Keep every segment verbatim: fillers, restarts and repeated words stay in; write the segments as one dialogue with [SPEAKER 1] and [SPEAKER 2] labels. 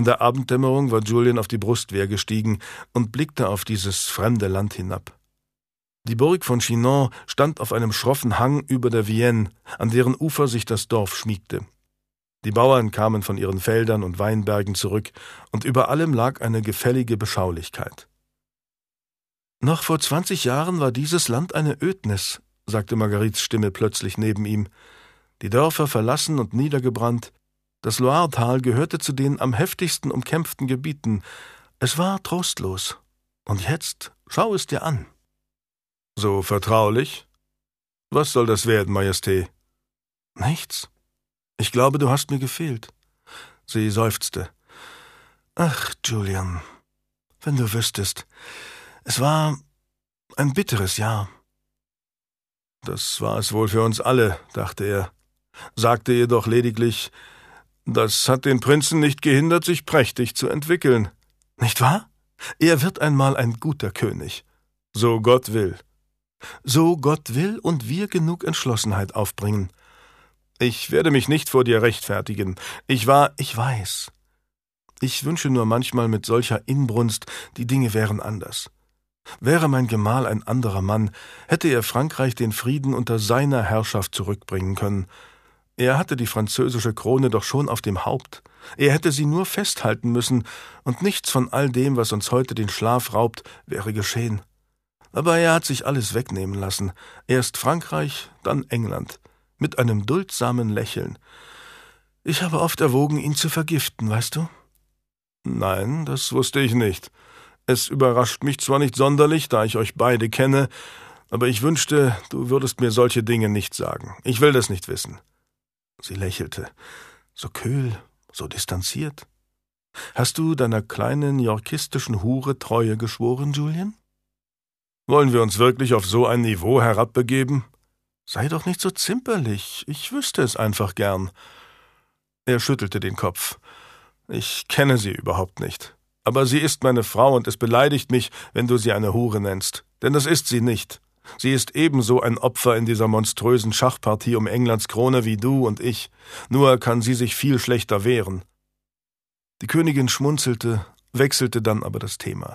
[SPEAKER 1] In der Abenddämmerung war Julian auf die Brustwehr gestiegen und blickte auf dieses fremde Land hinab. Die Burg von Chinon stand auf einem schroffen Hang über der Vienne, an deren Ufer sich das Dorf schmiegte. Die Bauern kamen von ihren Feldern und Weinbergen zurück, und über allem lag eine gefällige Beschaulichkeit. »Noch vor zwanzig Jahren war dieses Land eine Ödnis«, sagte Marguerites Stimme plötzlich neben ihm. »Die Dörfer verlassen und niedergebrannt. Das Loiretal gehörte zu den am heftigsten umkämpften Gebieten. Es war trostlos. Und jetzt schau es dir an.« »So vertraulich? Was soll das werden, Majestät?« »Nichts. Ich glaube, du hast mir gefehlt.« Sie seufzte. »Ach, Julian, wenn du wüsstest, es war ein bitteres Jahr.« »Das war es wohl für uns alle«, dachte er, sagte jedoch lediglich, »das hat den Prinzen nicht gehindert, sich prächtig zu entwickeln.« »Nicht wahr? Er wird einmal ein guter König.« »So Gott will.« »So Gott will und wir genug Entschlossenheit aufbringen.« »Ich werde mich nicht vor dir rechtfertigen. Ich war, ich weiß. Ich wünsche nur manchmal mit solcher Inbrunst, die Dinge wären anders. Wäre mein Gemahl ein anderer Mann, hätte er Frankreich den Frieden unter seiner Herrschaft zurückbringen können. Er hatte die französische Krone doch schon auf dem Haupt. Er hätte sie nur festhalten müssen, und nichts von all dem, was uns heute den Schlaf raubt, wäre geschehen. Aber er hat sich alles wegnehmen lassen. Erst Frankreich, dann England. Mit einem duldsamen Lächeln. Ich habe oft erwogen, ihn zu vergiften, weißt du?« »Nein, das wusste ich nicht. Es überrascht mich zwar nicht sonderlich, da ich euch beide kenne, aber ich wünschte, du würdest mir solche Dinge nicht sagen. Ich will das nicht wissen.« Sie lächelte. »So kühl, so distanziert. Hast du deiner kleinen yorkistischen Hure Treue geschworen, Julian?« »Wollen wir uns wirklich auf so ein Niveau herabbegeben?« »Sei doch nicht so zimperlich, ich wüsste es einfach gern.« Er schüttelte den Kopf. »Ich kenne sie überhaupt nicht. Aber sie ist meine Frau, und es beleidigt mich, wenn du sie eine Hure nennst. Denn das ist sie nicht. Sie ist ebenso ein Opfer in dieser monströsen Schachpartie um Englands Krone wie du und ich. Nur kann sie sich viel schlechter wehren.« Die Königin schmunzelte, wechselte dann aber das Thema.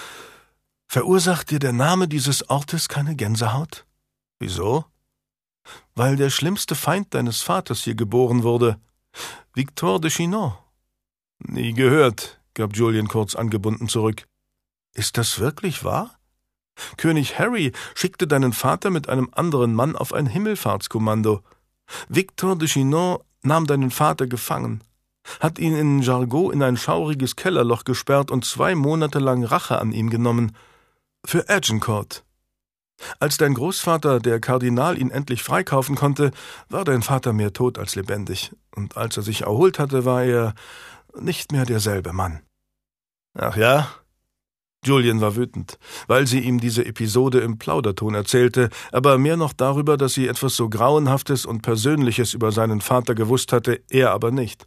[SPEAKER 1] »Verursacht dir der Name dieses Ortes keine Gänsehaut?« »Wieso?« »Weil der schlimmste Feind deines Vaters hier geboren wurde. Victor de Chinon.« »Nie gehört«, gab Julian kurz angebunden zurück. »Ist das wirklich wahr? König Harry schickte deinen Vater mit einem anderen Mann auf ein Himmelfahrtskommando. Victor de Chinon nahm deinen Vater gefangen, hat ihn in Jargeau in ein schauriges Kellerloch gesperrt und zwei Monate lang Rache an ihm genommen. Für Agincourt. Als dein Großvater, der Kardinal, ihn endlich freikaufen konnte, war dein Vater mehr tot als lebendig, und als er sich erholt hatte, war er nicht mehr derselbe Mann.« »Ach ja?« Julian war wütend, weil sie ihm diese Episode im Plauderton erzählte, aber mehr noch darüber, dass sie etwas so Grauenhaftes und Persönliches über seinen Vater gewusst hatte, er aber nicht.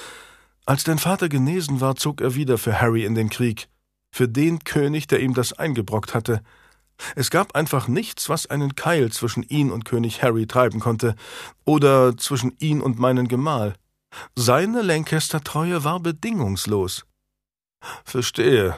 [SPEAKER 1] Als dein Vater genesen war, zog er wieder für Harry in den Krieg, für den König, der ihm das eingebrockt hatte. Es gab einfach nichts, was einen Keil zwischen ihn und König Harry treiben konnte, oder zwischen ihn und meinen Gemahl. Seine Lancaster-Treue war bedingungslos.« »Verstehe.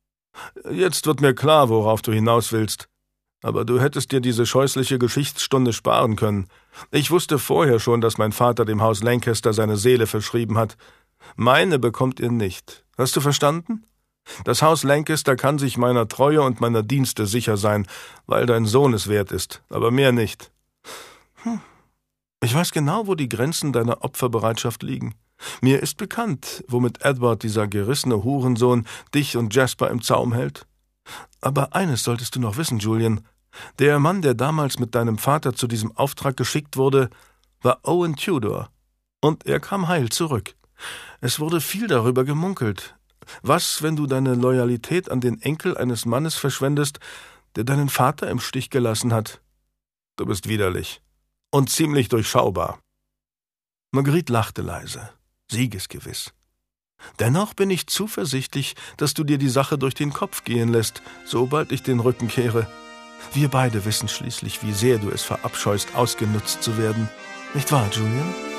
[SPEAKER 1] Jetzt wird mir klar, worauf du hinaus willst. Aber du hättest dir diese scheußliche Geschichtsstunde sparen können. Ich wusste vorher schon, dass mein Vater dem Haus Lancaster seine Seele verschrieben hat. Meine bekommt ihr nicht. Hast du verstanden? Das Haus Lancaster kann sich meiner Treue und meiner Dienste sicher sein, weil dein Sohn es wert ist, aber mehr nicht.« »Hm. Ich weiß genau, wo die Grenzen deiner Opferbereitschaft liegen. Mir ist bekannt, womit Edward, dieser gerissene Hurensohn, dich und Jasper im Zaum hält. Aber eines solltest du noch wissen, Julian. Der Mann, der damals mit deinem Vater zu diesem Auftrag geschickt wurde, war Owen Tudor. Und er kam heil zurück. Es wurde viel darüber gemunkelt. Was, wenn du deine Loyalität an den Enkel eines Mannes verschwendest, der deinen Vater im Stich gelassen hat? Du bist widerlich. Und ziemlich durchschaubar.« Marguerite lachte leise, siegesgewiss. »Dennoch bin ich zuversichtlich, dass du dir die Sache durch den Kopf gehen lässt, sobald ich den Rücken kehre. Wir beide wissen schließlich, wie sehr du es verabscheust, ausgenutzt zu werden. Nicht wahr, Julian?«